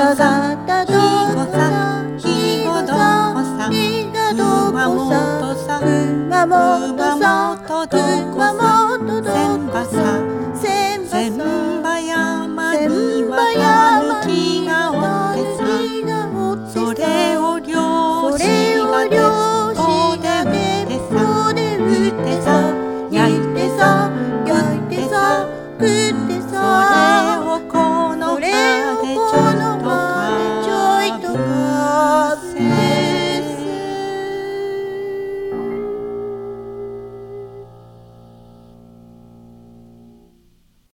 がたどこさひごどこさ熊本さ熊本どこさ千葉さ